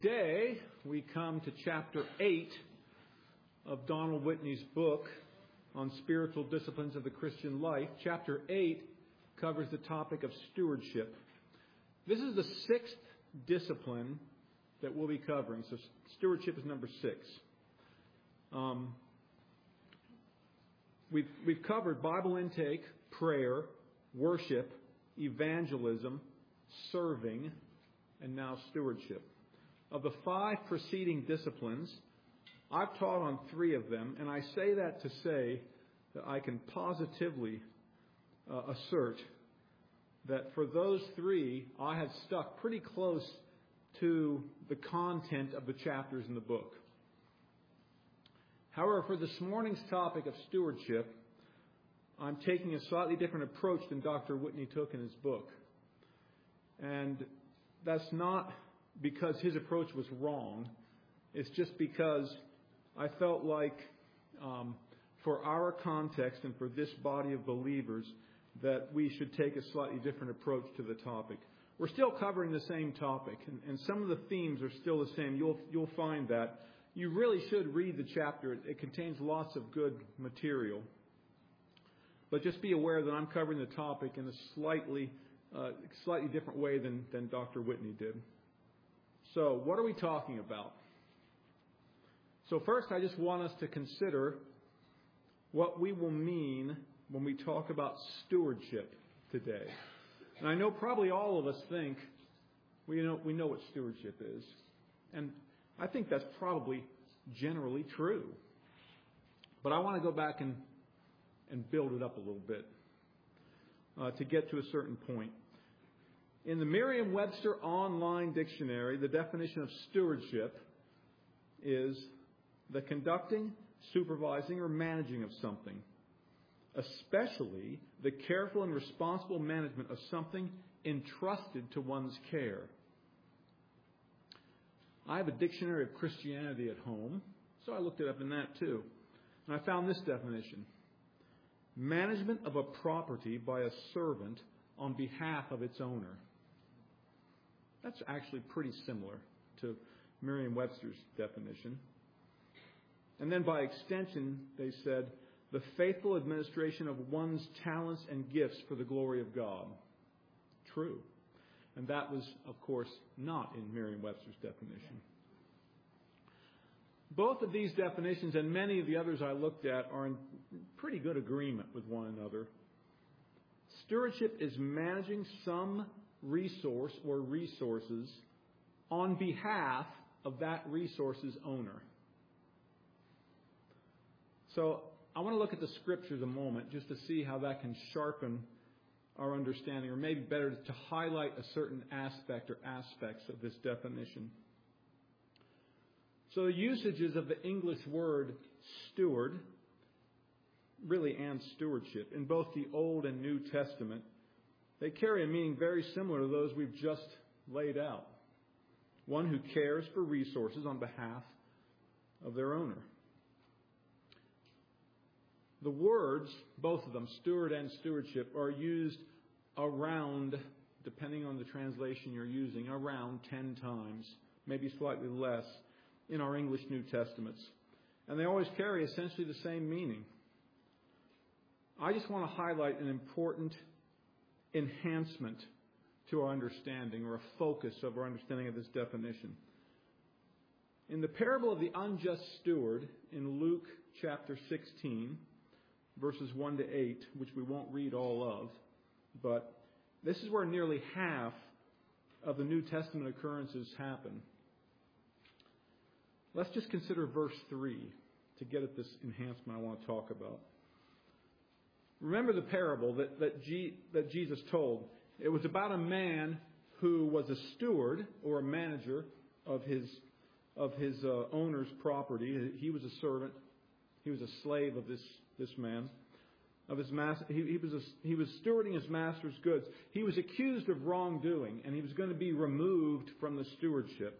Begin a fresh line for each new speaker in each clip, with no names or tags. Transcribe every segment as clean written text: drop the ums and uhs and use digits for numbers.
Today, we come to chapter 8 of Donald Whitney's book on spiritual disciplines of the Christian life. Chapter 8 covers the topic of stewardship. This is the sixth discipline that we'll be covering. So stewardship is number 6. We've covered Bible intake, prayer, worship, evangelism, serving, and now stewardship. Of the 5 preceding disciplines, I've taught on 3 of them, and I say that to say that I can positively assert that for those 3, I have stuck pretty close to the content of the chapters in the book. However, for this morning's topic of stewardship, I'm taking a slightly different approach than Dr. Whitney took in his book. And that's not because his approach was wrong. It's just because I felt like for our context and for this body of believers that we should take a slightly different approach to the topic. We're still covering the same topic, and some of the themes are still the same. You'll find that. You really should read the chapter. It contains lots of good material. But just be aware that I'm covering the topic in a slightly different way than Dr. Whitney did. So, what are we talking about? So first, I just want us to consider what we will mean when we talk about stewardship today. And I know probably all of us think we know what stewardship is. And I think that's probably generally true. But I want to go back and build it up a little bit to get to a certain point. In the Merriam-Webster Online Dictionary, the definition of stewardship is the conducting, supervising, or managing of something, especially the careful and responsible management of something entrusted to one's care. I have a dictionary of Christianity at home, so I looked it up in that too. And I found this definition: management of a property by a servant on behalf of its owner. That's actually pretty similar to Merriam-Webster's definition. And then by extension, they said, the faithful administration of one's talents and gifts for the glory of God. True. And that was, of course, not in Merriam-Webster's definition. Both of these definitions and many of the others I looked at are in pretty good agreement with one another. Stewardship is managing some resource or resources on behalf of that resource's owner. So I want to look at the scriptures a moment just to see how that can sharpen our understanding, or maybe better to highlight a certain aspect or aspects of this definition. So the usages of the English word steward, really, and stewardship, in both the Old and New Testament, they carry a meaning very similar to those we've just laid out. One who cares for resources on behalf of their owner. The words, both of them, steward and stewardship, are used around, depending on the translation you're using, around 10 times, maybe slightly less, in our English New Testaments. And they always carry essentially the same meaning. I just want to highlight an important enhancement to our understanding, or a focus of our understanding of this definition. In the parable of the unjust steward in Luke chapter 16, verses 1 to 8, which we won't read all of, but this is where nearly half of the New Testament occurrences happen. Let's just consider verse 3 to get at this enhancement I want to talk about. Remember the parable that Jesus told. It was about a man who was a steward or a manager of his owner's property. He was a servant. He was a slave of this man, of his master. He was stewarding his master's goods. He was accused of wrongdoing, and he was going to be removed from the stewardship.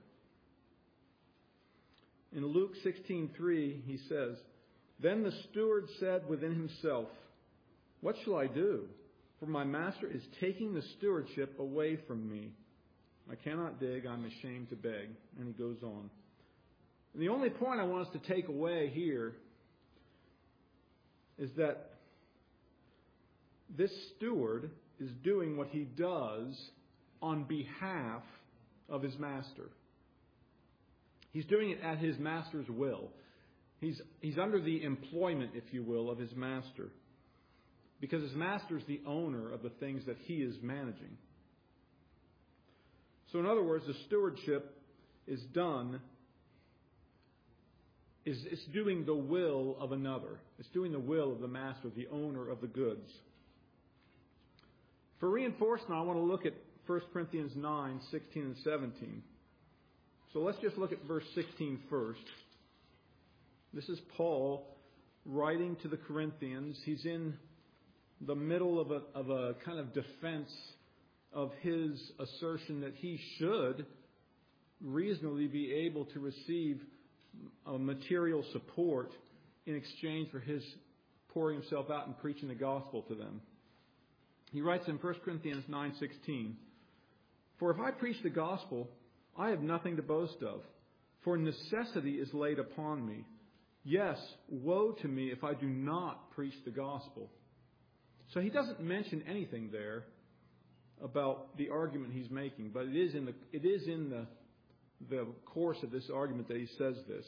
In Luke 16:3, he says, "Then the steward said within himself, 'What shall I do? For my master is taking the stewardship away from me.' I cannot dig, I'm ashamed to beg. And he goes on. And the only point I want us to take away here is that this steward is doing what he does on behalf of his master. He's doing it at his master's will. He's under the employment, if you will, of his master. Because his master is the owner of the things that he is managing. So in other words, the stewardship is doing the will of another. It's doing the will of the master, the owner of the goods. For reinforcement, I want to look at 1 Corinthians 9, 16 and 17. So let's just look at verse 16 first. This is Paul writing to the Corinthians. He's in the middle of a kind of defense of his assertion that he should reasonably be able to receive material support in exchange for his pouring himself out and preaching the gospel to them. He writes in 1 Corinthians 9:16, "For if I preach the gospel, I have nothing to boast of, for necessity is laid upon me. Yes, woe to me if I do not preach the gospel." So he doesn't mention anything there about the argument he's making, but it is in the course of this argument that he says this.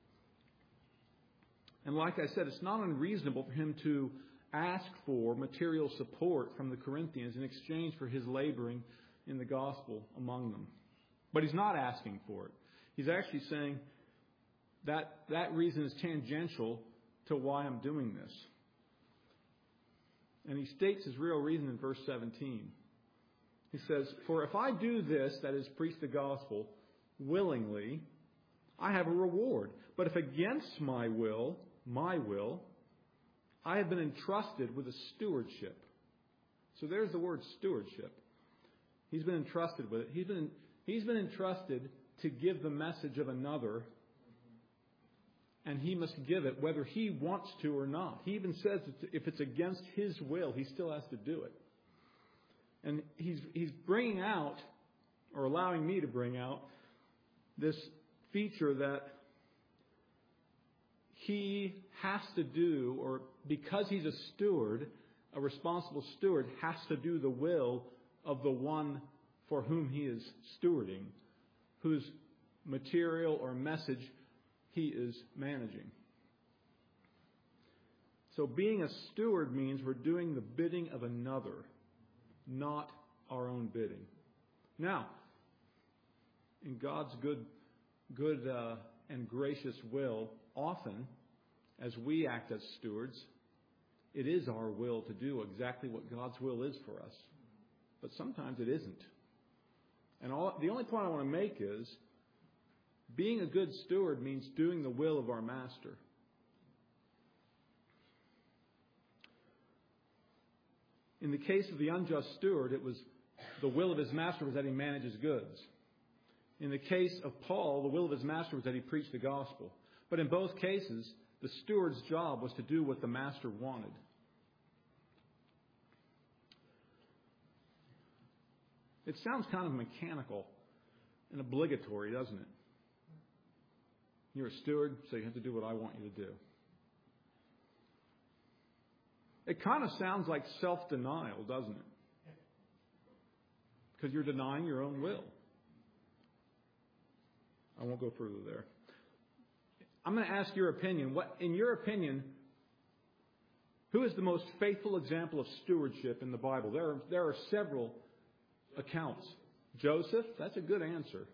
And like I said, it's not unreasonable for him to ask for material support from the Corinthians in exchange for his laboring in the gospel among them. But he's not asking for it. He's actually saying that reason is tangential to why I'm doing this. And he states his real reason in verse 17. He says, "For if I do this," that is, preach the gospel, "willingly, I have a reward. But if against my will, I have been entrusted with a stewardship." So there's the word stewardship. He's been entrusted with it. He's been entrusted to give the message of another, and he must give it whether he wants to or not. He even says that if it's against his will, he still has to do it. And he's bringing out, or allowing me to bring out, this feature that he has to do, or because he's a steward, a responsible steward, has to do the will of the one for whom he is stewarding, whose material or message he is managing. So being a steward means we're doing the bidding of another, not our own bidding. Now, in God's good and gracious will, often, as we act as stewards, it is our will to do exactly what God's will is for us. But sometimes it isn't. And the only point I want to make is, being a good steward means doing the will of our master. In the case of the unjust steward, it was the will of his master was that he manage his goods. In the case of Paul, the will of his master was that he preach the gospel. But in both cases, the steward's job was to do what the master wanted. It sounds kind of mechanical and obligatory, doesn't it? You're a steward, so you have to do what I want you to do. It kind of sounds like self-denial, doesn't it? Because you're denying your own will. I won't go further there. I'm going to ask your opinion. In your opinion, who is the most faithful example of stewardship in the Bible? There are several accounts. Joseph? That's a good answer.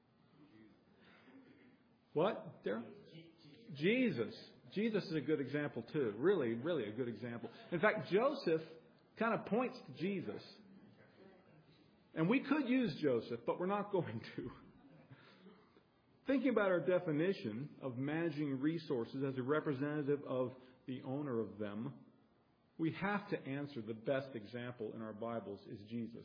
What, Darryl? Jesus. Jesus is a good example too. Really, really a good example. In fact, Joseph kind of points to Jesus. And we could use Joseph, but we're not going to. Thinking about our definition of managing resources as a representative of the owner of them, we have to answer the best example in our Bibles is Jesus.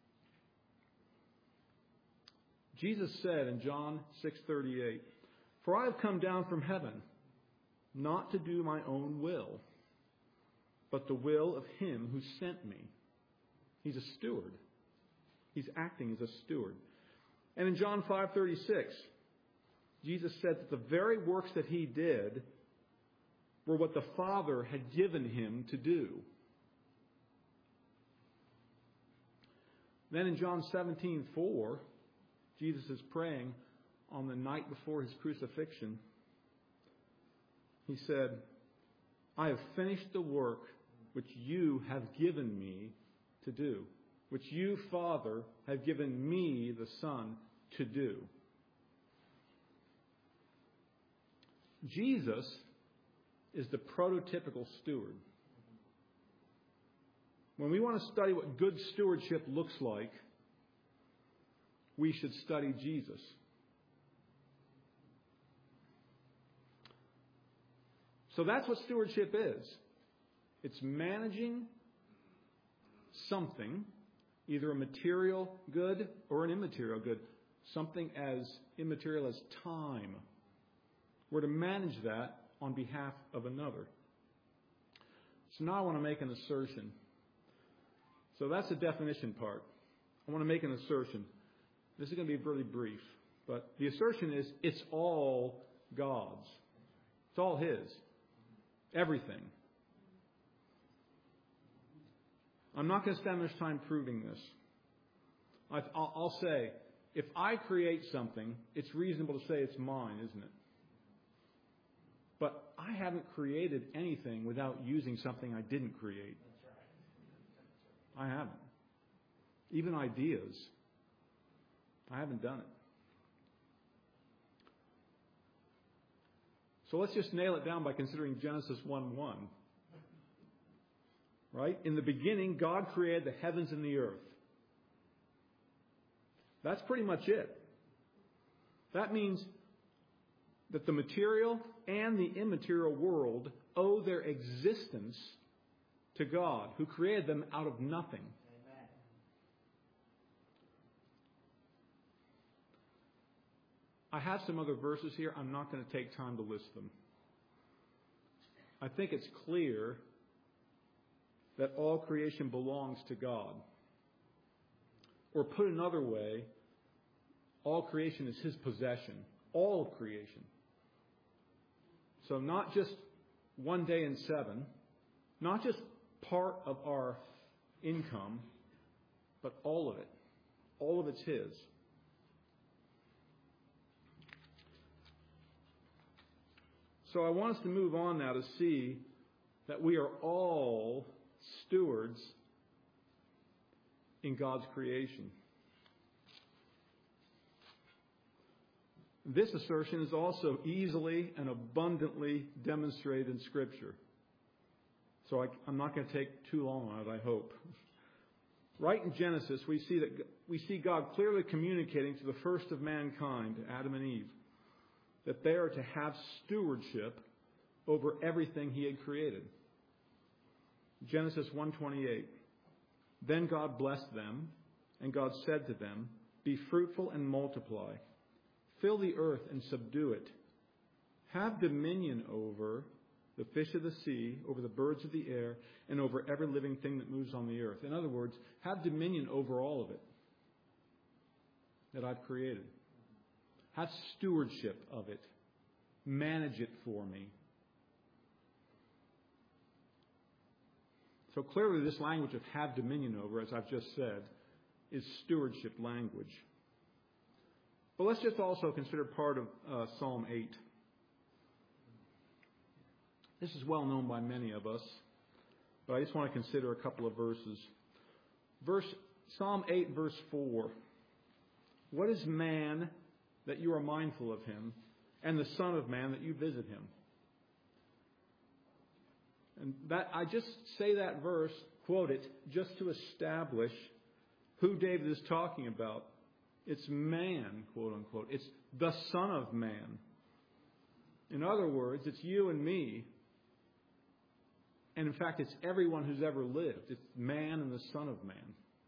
Jesus said in John 6:38, "For I have come down from heaven, not to do my own will, but the will of him who sent me." He's a steward. He's acting as a steward. And in John 5:36, Jesus said that the very works that he did were what the Father had given him to do. Then in John 17:4, Jesus is praying on the night before his crucifixion. He said, I have finished the work which you have given me to do, which you, Father, have given me, the Son, to do. Jesus is the prototypical steward. When we want to study what good stewardship looks like, we should study Jesus. So that's what stewardship is. It's managing something, either a material good or an immaterial good, something as immaterial as time. We're to manage that on behalf of another. So now I want to make an assertion. So that's the definition part. I want to make an assertion. This is going to be really brief, but the assertion is it's all God's. It's all His. Everything. I'm not going to spend much time proving this. I'll say, if I create something, it's reasonable to say it's mine, isn't it? But I haven't created anything without using something I didn't create. I haven't. Even ideas. I haven't done it. So let's just nail it down by considering Genesis 1:1. Right? In the beginning, God created the heavens and the earth. That's pretty much it. That means that the material and the immaterial world owe their existence to God, who created them out of nothing. Amen. I have some other verses here. I'm not going to take time to list them. I think it's clear that all creation belongs to God. Or put another way, all creation is His possession. All of creation. So not just one day in 7, not just part of our income, but all of it. All of it's His. So I want us to move on now to see that we are all stewards in God's creation. This assertion is also easily and abundantly demonstrated in Scripture. So I'm not going to take too long on it, I hope. Right in Genesis, we see God clearly communicating to the first of mankind, Adam and Eve, that they are to have stewardship over everything He had created. Genesis 1:28. Then God blessed them, and God said to them, "Be fruitful and multiply. Fill the earth and subdue it. Have dominion over the fish of the sea, over the birds of the air, and over every living thing that moves on the earth." In other words, have dominion over all of it that I've created. Have stewardship of it. Manage it for me. So clearly this language of have dominion over, as I've just said, is stewardship language. But let's just also consider part of Psalm 8. This is well known by many of us, but I just want to consider a couple of verses. Psalm 8, verse 4. What is man that you are mindful of him, and the Son of Man that you visit him? And that I just say that verse, quote it, just to establish who David is talking about. It's man, quote unquote. It's the Son of Man. In other words, it's you and me. And in fact, it's everyone who's ever lived. It's man and the Son of Man.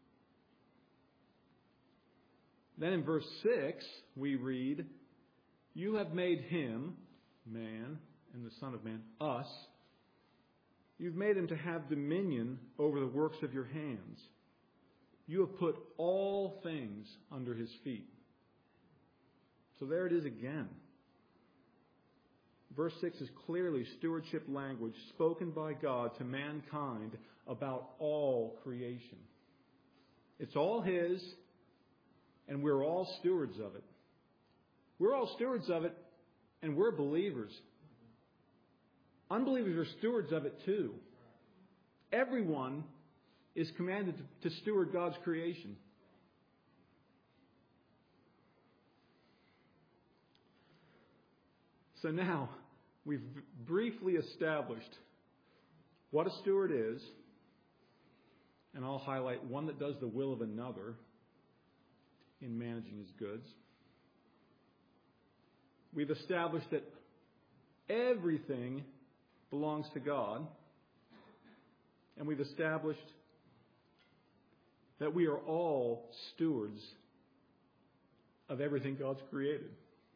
Then in verse 6, we read, "You have made him," man, and the Son of Man, us. "You've made him to have dominion over the works of your hands. You have put all things under his feet." So there it is again. Verse 6 is clearly stewardship language spoken by God to mankind about all creation. It's all His, and we're all stewards of it. We're all stewards of it, and we're believers. Unbelievers are stewards of it too. Everyone is commanded to steward God's creation. So now, we've briefly established what a steward is, and I'll highlight one that does the will of another in managing his goods. We've established that everything belongs to God, and we've established that we are all stewards of everything God's created.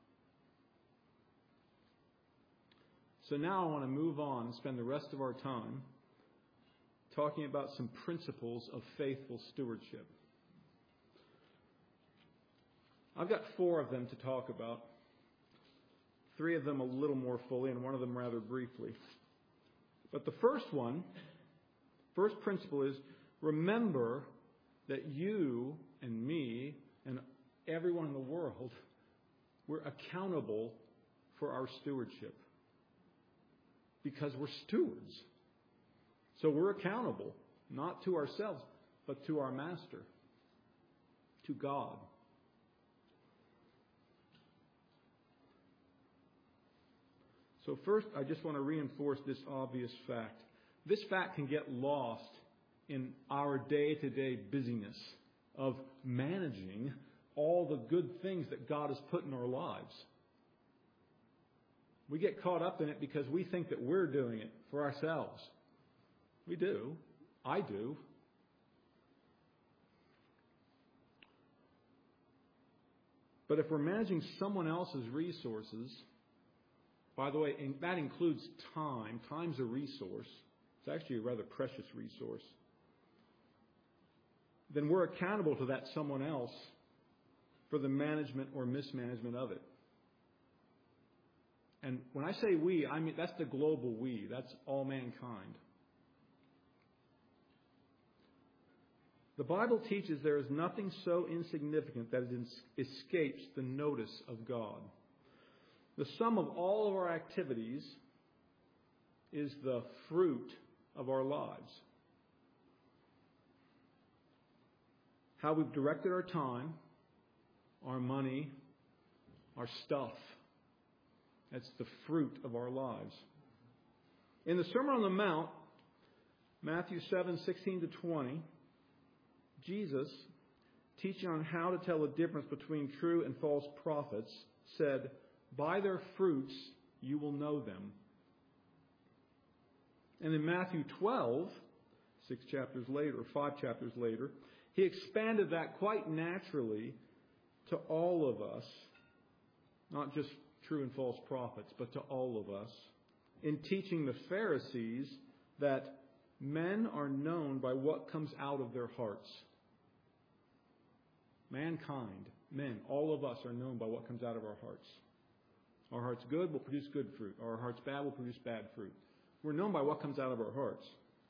So now I want to move on and spend the rest of our time talking about some principles of faithful stewardship. I've got 4 of them to talk about. 3 of them a little more fully and one of them rather briefly. But the first principle is, remember that you and me and everyone in the world, we're accountable for our stewardship. Because we're stewards. So we're accountable, not to ourselves, but to our Master, to God. So first, I just want to reinforce this obvious fact. This fact can get lost in our day-to-day busyness of managing all the good things that God has put in our lives. We get caught up in it because we think that we're doing it for ourselves. We do. I do. But if we're managing someone else's resources, by the way, that includes time. Time's a resource. It's actually a rather precious resource. Then we're accountable to that someone else for the management or mismanagement of it. And when I say we, I mean that's the global we. That's all mankind. The Bible teaches there is nothing so insignificant that it escapes the notice of God. The sum of all of our activities is the fruit of our lives. How we've directed our time, our money, our stuff. That's the fruit of our lives. In the Sermon on the Mount, Matthew 7:16-20, Jesus, teaching on how to tell the difference between true and false prophets, said, "By their fruits you will know them." And in Matthew 12, 5 chapters later, he expanded that quite naturally to all of us, not just true and false prophets, but to all of us, in teaching the Pharisees that men are known by what comes out of their hearts. Mankind, men, all of us are known by what comes out of our hearts. Our hearts good will produce good fruit. Our hearts bad will produce bad fruit. We're known by what comes out of our hearts.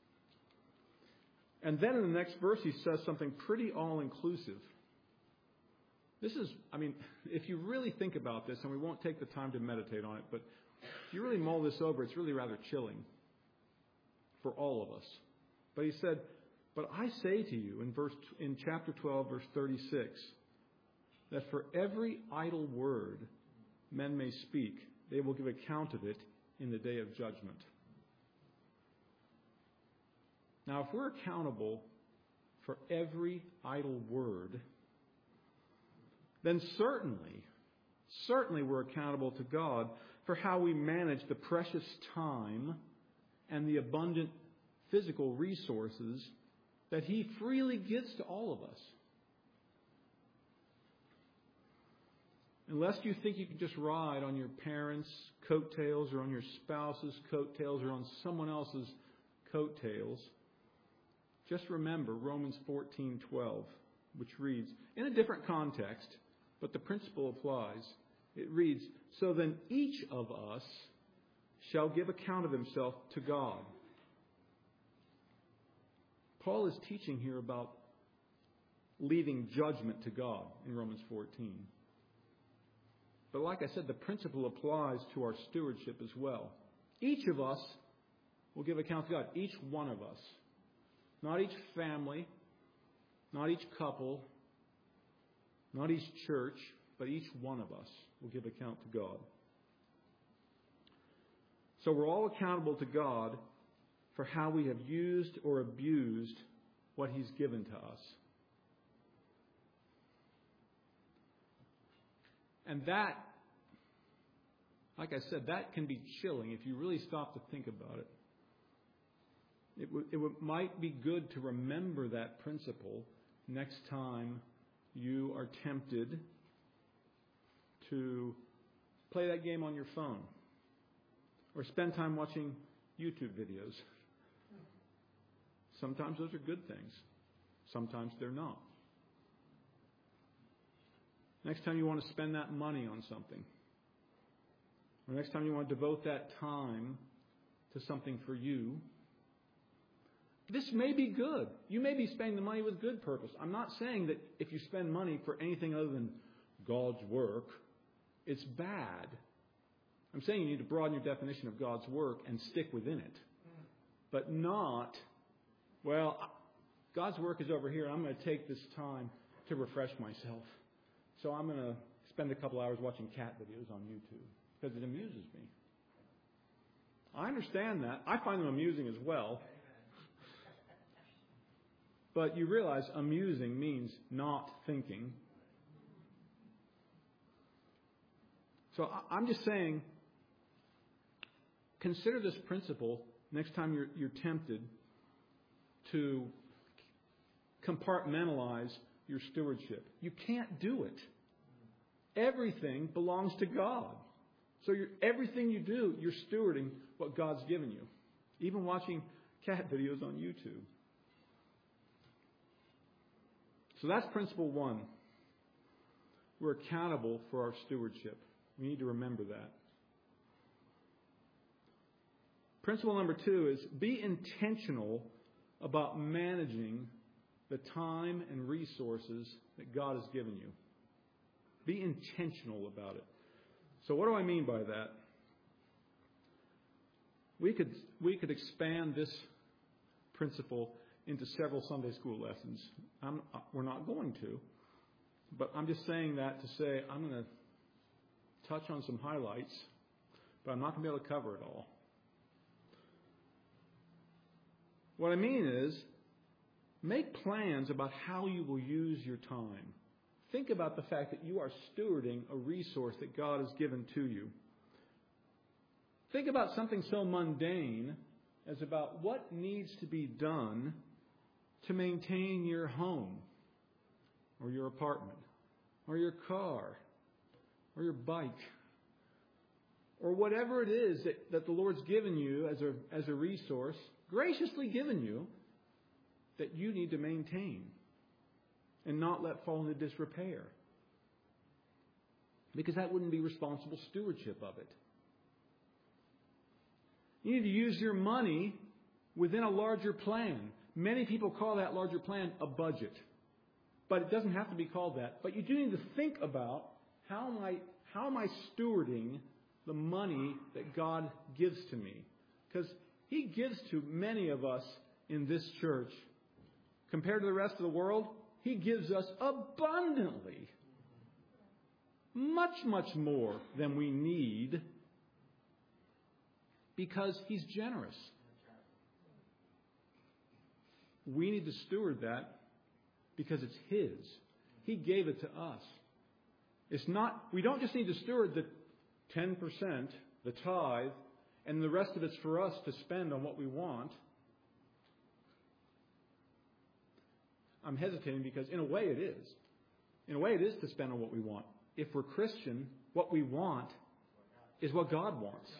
And then in the next verse he says something pretty all-inclusive. This is, if you really think about this, and we won't take the time to meditate on it, but if you really mull this over, it's really rather chilling for all of us. But he said, "But I say to you," in chapter 12, verse 36, "that for every idle word men may speak, they will give account of it in the day of judgment." Now, if we're accountable for every idle word, then certainly we're accountable to God for how we manage the precious time and the abundant physical resources that He freely gives to all of us. Unless you think you can just ride on your parents' coattails or on your spouse's coattails or on someone else's coattails, just remember Romans 14:12, which reads, in a different context, but the principle applies. It reads, "So then each of us shall give account of himself to God." Paul is teaching here about leaving judgment to God in Romans 14. But like I said, the principle applies to our stewardship as well. Each of us will give account to God. Each one of us. Not each family, not each couple, not each church, but each one of us will give account to God. So we're all accountable to God for how we have used or abused what He's given to us. And that, like I said, that can be chilling if you really stop to think about it. It might be good to remember that principle next time you are tempted to play that game on your phone or spend time watching YouTube videos. Sometimes those are good things. Sometimes they're not. Next time you want to spend that money on something, or next time you want to devote that time to something for you, this may be good. You may be spending the money with good purpose. I'm not saying that if you spend money for anything other than God's work, it's bad. I'm saying you need to broaden your definition of God's work and stick within it. But not, well, God's work is over here. I'm going to take this time to refresh myself. So I'm going to spend a couple hours watching cat videos on YouTube because it amuses me. I understand that. I find them amusing as well. But you realize amusing means not thinking. So I'm just saying, consider this principle next time you're tempted to compartmentalize your stewardship. You can't do it. Everything belongs to God. So everything you do, you're stewarding what God's given you. Even watching cat videos on YouTube. So that's principle one. We're accountable for our stewardship. We need to remember that. Principle number two is be intentional about managing the time and resources that God has given you. Be intentional about it. So what do I mean by that? We could expand this principle into several Sunday school lessons. We're not going to. But I'm just saying that to say I'm going to touch on some highlights, but I'm not going to be able to cover it all. What I mean is, make plans about how you will use your time. Think about the fact that you are stewarding a resource that God has given to you. Think about something so mundane as about what needs to be done to maintain your home or your apartment or your car or your bike or whatever it is that the Lord's given you as a resource, graciously given you, that you need to maintain and not let fall into disrepair. Because that wouldn't be responsible stewardship of it. You need to use your money within a larger plan. Many people call that larger plan a budget. But it doesn't have to be called that. But you do need to think about how am I stewarding the money that God gives to me? Because He gives to many of us in this church. Compared to the rest of the world, He gives us abundantly. Much, much more than we need. Because He's generous. We need to steward that because it's His. He gave it to us. It's not, we don't just need to steward the 10%, the tithe, and the rest of it's for us to spend on what we want. I'm hesitating because in a way it is. In a way it is to spend on what we want. If we're Christian, what we want is what God wants.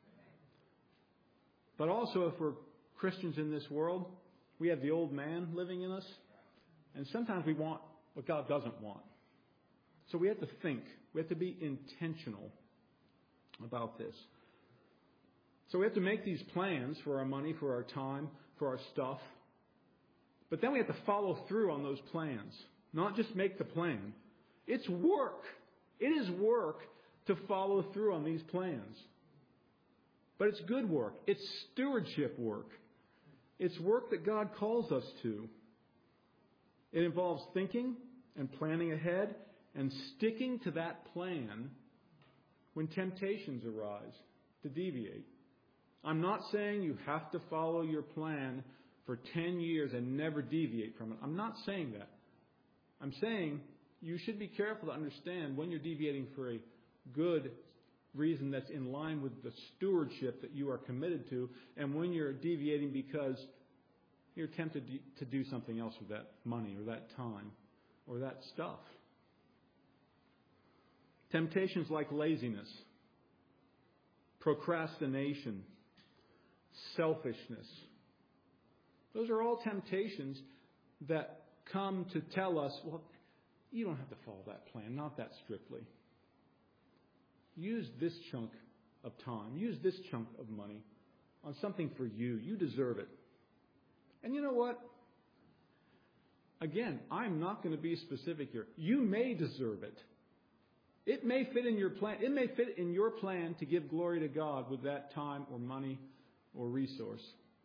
But also if we're Christians in this world, we have the old man living in us. And sometimes we want what God doesn't want. So we have to think. We have to be intentional about this. So we have to make these plans for our money, for our time, for our stuff. But then we have to follow through on those plans. Not just make the plan. It's work. It is work to follow through on these plans. But it's good work. It's stewardship work. It's work that God calls us to. It involves thinking and planning ahead and sticking to that plan when temptations arise to deviate. I'm not saying you have to follow your plan for 10 years and never deviate from it. I'm not saying that. I'm saying you should be careful to understand when you're deviating for a good reason that's in line with the stewardship that you are committed to, and when you're deviating because you're tempted to do something else with that money or that time or that stuff. Temptations like laziness, procrastination, selfishness. Those are all temptations that come to tell us, well, you don't have to follow that plan, not that strictly. Use this chunk of time, use this chunk of money on something for you. You deserve it. And you know what? Again, I'm not going to be specific here. You may deserve it. It may fit in your plan. It may fit in your plan to give glory to God with that time or money or resource.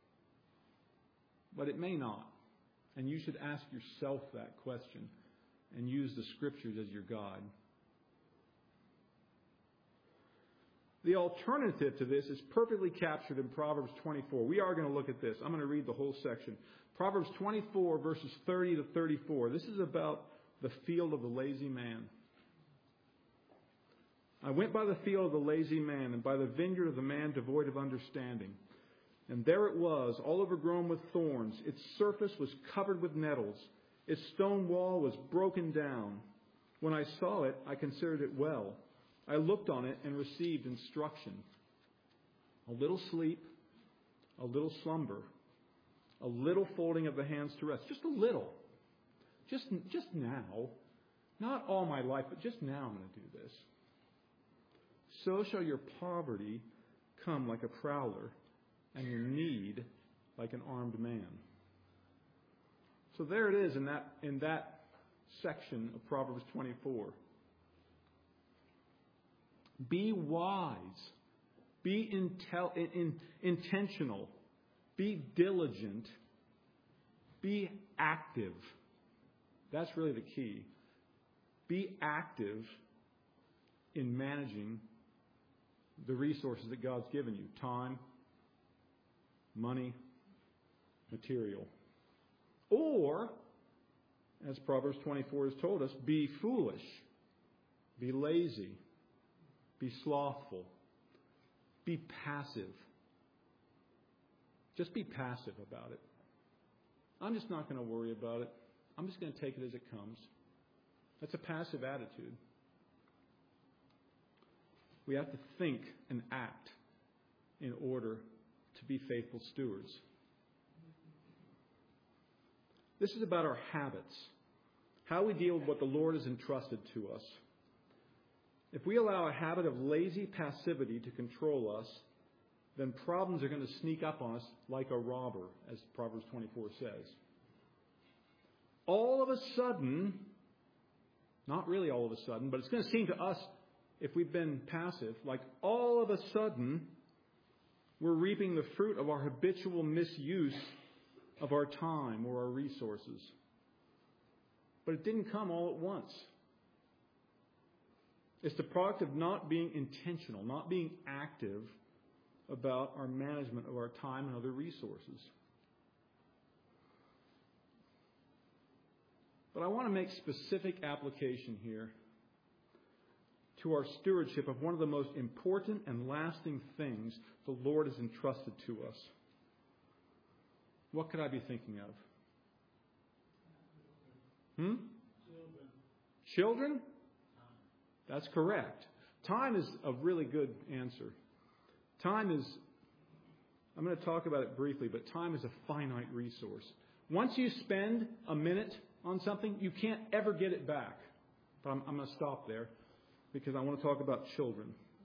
But it may not. And you should ask yourself that question and use the Scriptures as your guide. The alternative to this is perfectly captured in Proverbs 24. We are going to look at this. I'm going to read the whole section. Proverbs 24, verses 30 to 34. This is about the field of the lazy man. I went by the field of the lazy man and by the vineyard of the man devoid of understanding. And there it was, all overgrown with thorns. Its surface was covered with nettles. Its stone wall was broken down. When I saw it, I considered it well. I looked on it and received instruction. A little sleep, a little slumber, a little folding of the hands to rest. Just a little. Just now. Not all my life, but just now I'm going to do this. So shall your poverty come like a prowler, and your need like an armed man. So there it is in that section of Proverbs 24. Be wise. Be intentional. Be diligent. Be active. That's really the key. Be active in managing the resources that God's given you. Time, money, material. Or, as Proverbs 24 has told us, be foolish. Be lazy. Be slothful. Be passive. Just be passive about it. I'm just not going to worry about it. I'm just going to take it as it comes. That's a passive attitude. We have to think and act in order to be faithful stewards. This is about our habits, how we deal with what the Lord has entrusted to us. If we allow a habit of lazy passivity to control us, then problems are going to sneak up on us like a robber, as Proverbs 24 says. All of a sudden, not really all of a sudden, but it's going to seem to us, if we've been passive, like all of a sudden, we're reaping the fruit of our habitual misuse of our time or our resources. But it didn't come all at once. It's the product of not being intentional, not being active about our management of our time and other resources. But I want to make specific application here to our stewardship of one of the most important and lasting things the Lord has entrusted to us. What could I be thinking of? Children? That's correct. Time is a really good answer. Time is, I'm going to talk about it briefly, but time is a finite resource. Once you spend a minute on something, you can't ever get it back. But I'm going to stop there because I want to talk about children.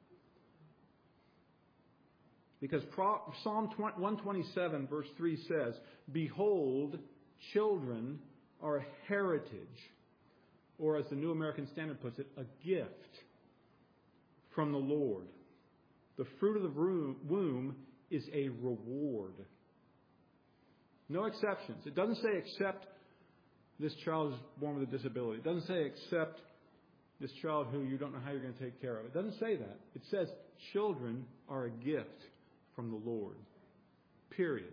Because Psalm 127 verse 3 says, "Behold, children are a heritage," or as the New American Standard puts it, a gift from the Lord. The fruit of the womb is a reward. No exceptions. It doesn't say except this child is born with a disability. It doesn't say except this child who you don't know how you're going to take care of. It doesn't say that. It says children are a gift from the Lord. Period.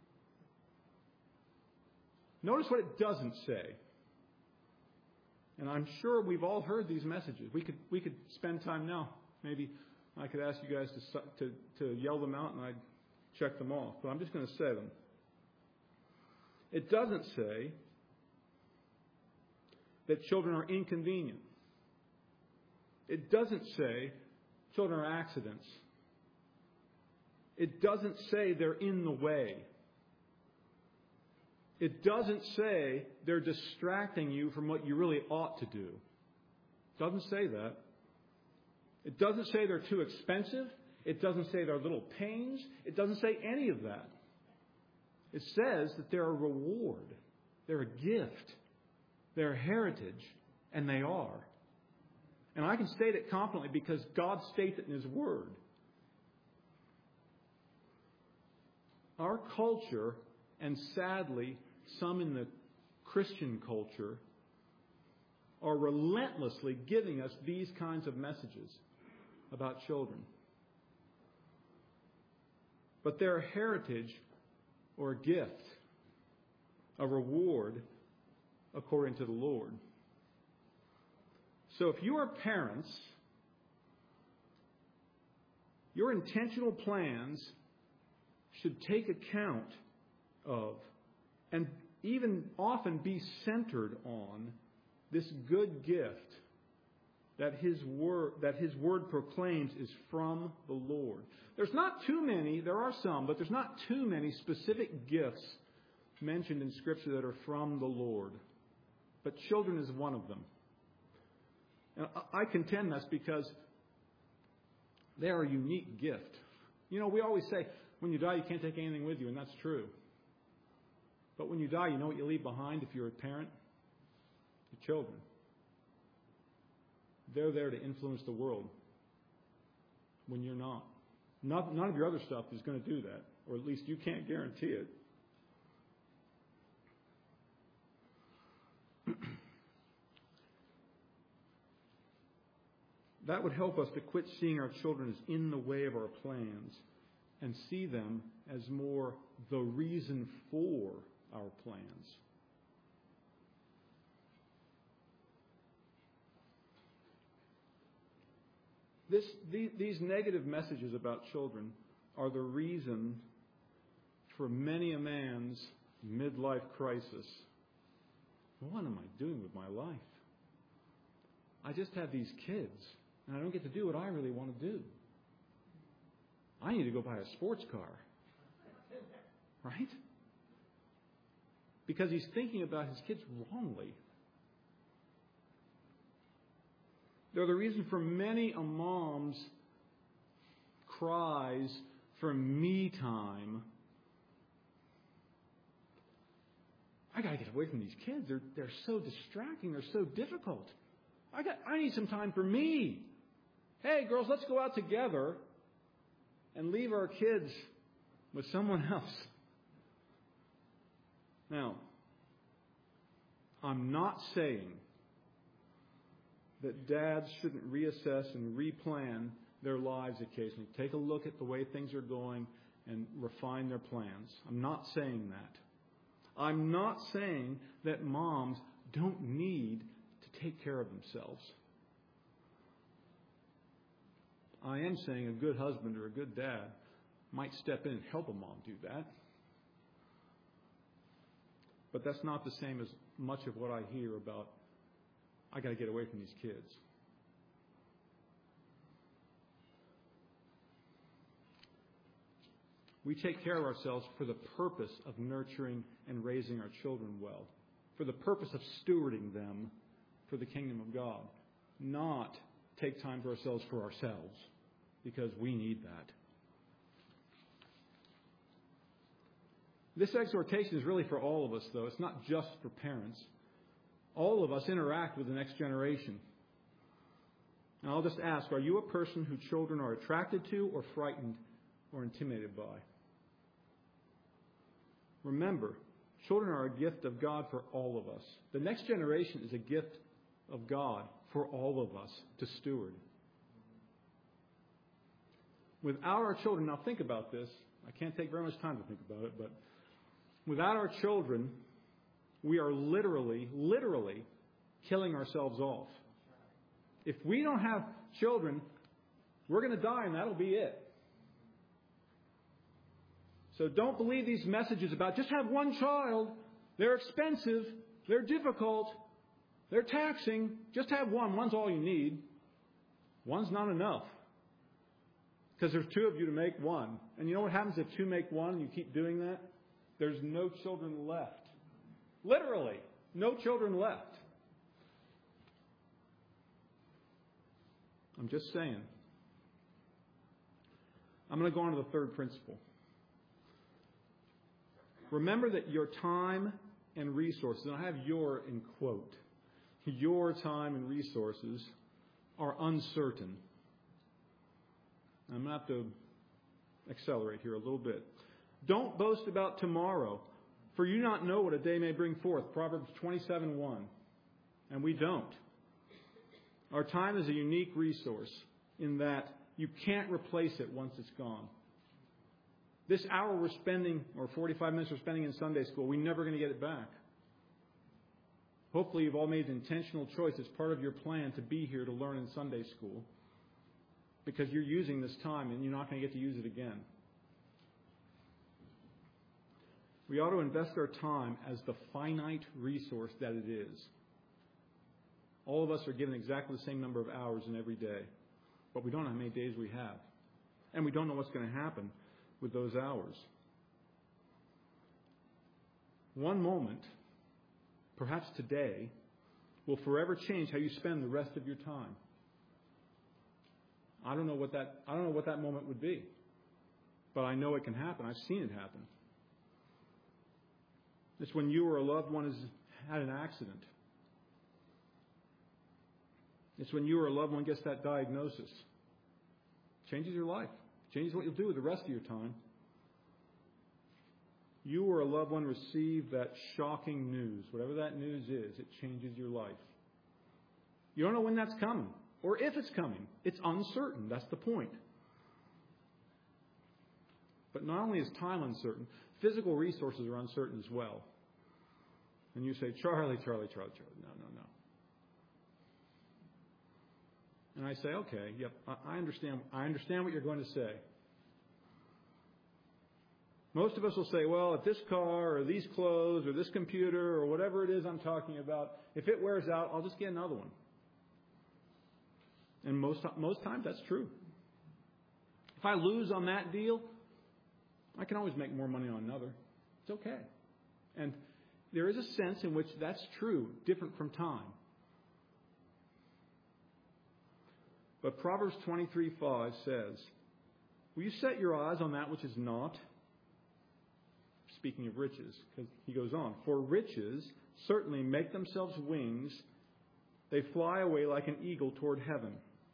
Notice what it doesn't say. And I'm sure we've all heard these messages. We could spend time now. Maybe I could ask you guys to yell them out and I'd check them off. But I'm just going to say them. It doesn't say that children are inconvenient. It doesn't say children are accidents. It doesn't say they're in the way. It doesn't say they're distracting you from what you really ought to do. It doesn't say that. It doesn't say they're too expensive. It doesn't say they're little pains. It doesn't say any of that. It says that they're a reward. They're a gift. They're a heritage. And they are. And I can state it confidently because God states it in His Word. Our culture, and sadly, some in the Christian culture, are relentlessly giving us these kinds of messages about children. But they're a heritage or a gift, a reward according to the Lord. So if you are parents, your intentional plans should take account of and even often be centered on this good gift that His Word proclaims is from the Lord. There's not too many, there are some, but there's not too many specific gifts mentioned in Scripture that are from the Lord. But children is one of them. And I contend that's because they are a unique gift. You know, we always say, when you die, you can't take anything with you, and that's true. But when you die, you know what you leave behind if you're a parent? Your children. They're there to influence the world when you're not. None of your other stuff is going to do that, or at least you can't guarantee it. That would help us to quit seeing our children as in the way of our plans and see them as more the reason for our plans. These negative messages about children are the reason for many a man's midlife crisis. What am I doing with my life? I just have these kids, and I don't get to do what I really want to do. I need to go buy a sports car. Right? Because he's thinking about his kids wrongly. They're the reason for many a mom's cries for me time. I got to get away from these kids. They're so distracting. They're so difficult. I need some time for me. Hey, girls, let's go out together and leave our kids with someone else. Now, I'm not saying that dads shouldn't reassess and replan their lives occasionally. Take a look at the way things are going and refine their plans. I'm not saying that. I'm not saying that moms don't need to take care of themselves. I am saying a good husband or a good dad might step in and help a mom do that. But that's not the same as much of what I hear about, I got to get away from these kids. We take care of ourselves for the purpose of nurturing and raising our children well, for the purpose of stewarding them for the kingdom of God, not take time for ourselves for ourselves, because we need that. This exhortation is really for all of us, though. It's not just for parents. All of us interact with the next generation. And I'll just ask, are you a person who children are attracted to or frightened or intimidated by? Remember, children are a gift of God for all of us. The next generation is a gift of God for all of us to steward. Without our children, now think about this. I can't take very much time to think about it, but without our children, we are literally killing ourselves off. If we don't have children, we're going to die and that'll be it. So don't believe these messages about just have one child. They're expensive. They're difficult. They're taxing. Just have one. One's all you need. One's not enough. Because there's two of you to make one. And you know what happens if two make one and you keep doing that? There's no children left. Literally, no children left. I'm just saying. I'm going to go on to the third principle. Remember that your time and resources, and I have your in quote, your time and resources are uncertain. I'm going to have to accelerate here a little bit. Don't boast about tomorrow, for you not know what a day may bring forth. Proverbs 27:1. And we don't. Our time is a unique resource in that you can't replace it once it's gone. This hour we're spending, or 45 minutes we're spending in Sunday school, we're never going to get it back. Hopefully you've all made an intentional choice as part of your plan to be here to learn in Sunday school, because you're using this time and you're not going to get to use it again. We ought to invest our time as the finite resource that it is. All of us are given exactly the same number of hours in every day, but we don't know how many days we have. And we don't know what's going to happen with those hours. One moment, perhaps today, will forever change how you spend the rest of your time. I don't know what that moment would be, but I know it can happen. I've seen it happen. It's when you or a loved one has had an accident. It's when you or a loved one gets that diagnosis. Changes your life. Changes what you'll do with the rest of your time. You or a loved one receive that shocking news. Whatever that news is, it changes your life. You don't know when that's coming or if it's coming. It's uncertain. That's the point. But not only is time uncertain, physical resources are uncertain as well. And you say, Charlie. No. And I say, okay, yep, I understand. I understand what you're going to say. Most of us will say, well, if this car or these clothes or this computer or whatever it is I'm talking about, if it wears out, I'll just get another one. And most times that's true. If I lose on that deal, I can always make more money on another. It's okay. And there is a sense in which that's true, different from time. But Proverbs 23:5 says, will you set your eyes on that which is not? Speaking of riches, because he goes on, for riches certainly make themselves wings. They fly away like an eagle toward heaven.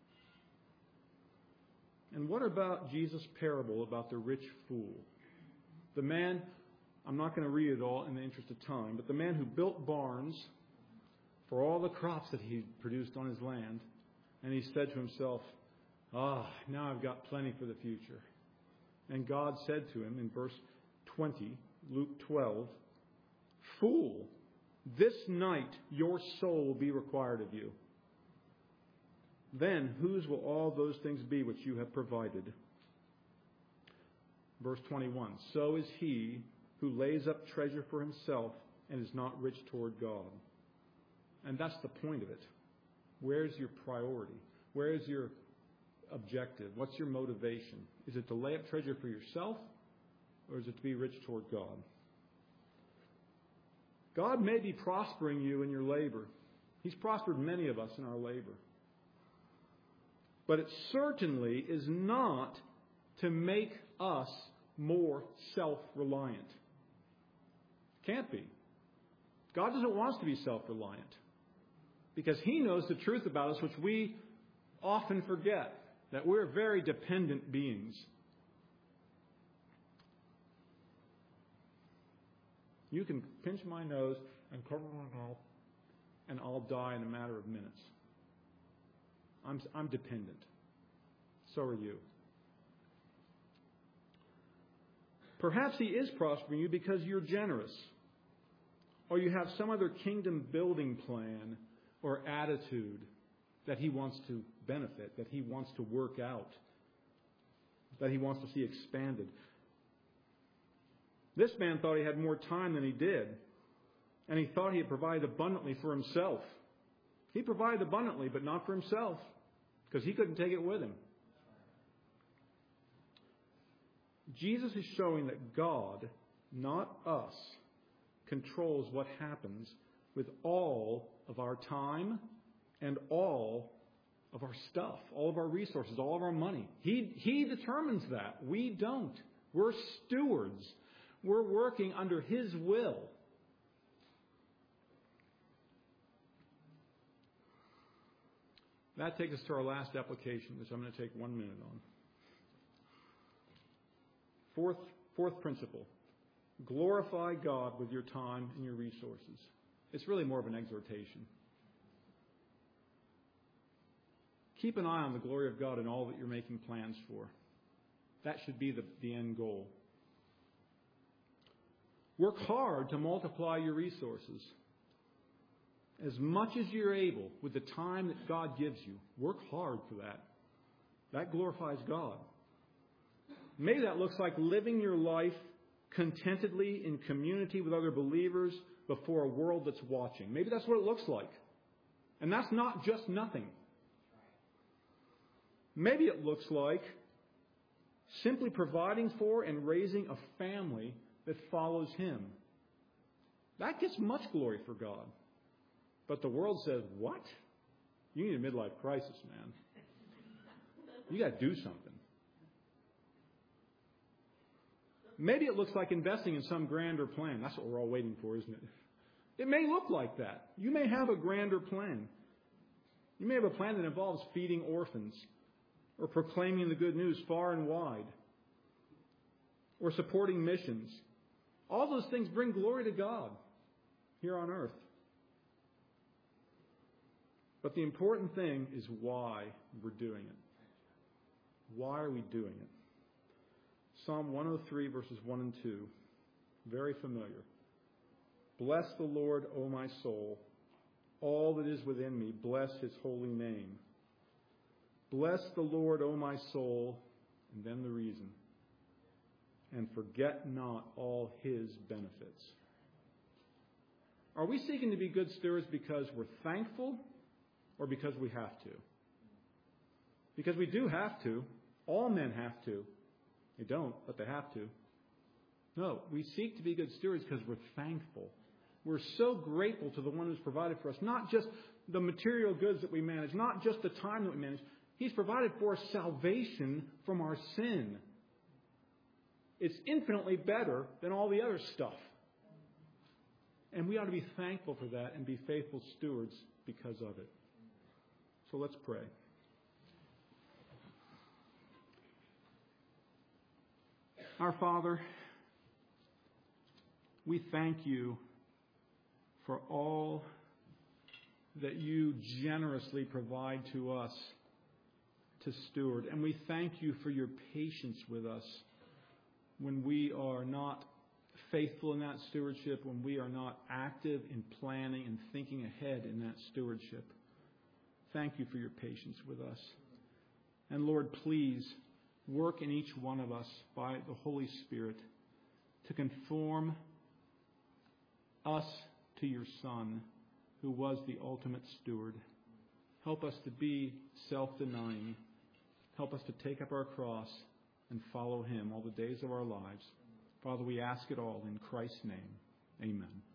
And what about Jesus' parable about the rich fool? The man, I'm not going to read it all in the interest of time, but the man who built barns for all the crops that he produced on his land, and he said to himself, now I've got plenty for the future. And God said to him in verse 20, Luke 12, fool, this night your soul will be required of you. Then whose will all those things be which you have provided? Verse 21, so is he who lays up treasure for himself and is not rich toward God. And that's the point of it. Where's your priority? Where's your objective? What's your motivation? Is it to lay up treasure for yourself, or is it to be rich toward God? God may be prospering you in your labor. He's prospered many of us in our labor. But it certainly is not to make us more self-reliant. Can't be. God doesn't want us to be self-reliant because He knows the truth about us, which we often forget, that we're very dependent beings. You can pinch my nose and cover my mouth, and I'll die in a matter of minutes. I'm dependent. So are you. Perhaps He is prospering you because you're generous, or you have some other kingdom building plan or attitude that He wants to benefit, that He wants to work out, that He wants to see expanded. This man thought he had more time than he did, and he thought he had provided abundantly for himself. He provided abundantly, but not for himself, because he couldn't take it with him. Jesus is showing that God, not us, controls what happens with all of our time and all of our stuff, all of our resources, all of our money. He determines that. We don't. We're stewards. We're working under His will. That takes us to our last application, which I'm going to take 1 minute on. Fourth principle. Glorify God with your time and your resources. It's really more of an exhortation. Keep an eye on the glory of God in all that you're making plans for. That should be the end goal. Work hard to multiply your resources. As much as you're able with the time that God gives you, work hard for that. That glorifies God. Maybe that looks like living your life contentedly in community with other believers before a world that's watching. Maybe that's what it looks like. And that's not just nothing. Maybe it looks like simply providing for and raising a family that follows Him. That gets much glory for God. But the world says, what? You need a midlife crisis, man. You got to do something. Maybe it looks like investing in some grander plan. That's what we're all waiting for, isn't it? It may look like that. You may have a grander plan. You may have a plan that involves feeding orphans or proclaiming the good news far and wide or supporting missions. All those things bring glory to God here on earth. But the important thing is why we're doing it. Why are we doing it? Psalm 103, verses 1 and 2. Very familiar. Bless the Lord, O my soul. All that is within me, bless His holy name. Bless the Lord, O my soul. And then the reason. And forget not all His benefits. Are we seeking to be good stewards because we're thankful or because we have to? Because we do have to. All men have to. They don't, but they have to. No, we seek to be good stewards because we're thankful. We're so grateful to the one who's provided for us. Not just the material goods that we manage, not just the time that we manage. He's provided for us salvation from our sin. It's infinitely better than all the other stuff. And we ought to be thankful for that and be faithful stewards because of it. So let's pray. Our Father, we thank You for all that You generously provide to us to steward. And we thank You for Your patience with us when we are not faithful in that stewardship, when we are not active in planning and thinking ahead in that stewardship. Thank You for Your patience with us. And Lord, please work in each one of us by the Holy Spirit to conform us to Your Son, who was the ultimate steward. Help us to be self-denying. Help us to take up our cross and follow Him all the days of our lives. Father, we ask it all in Christ's name. Amen.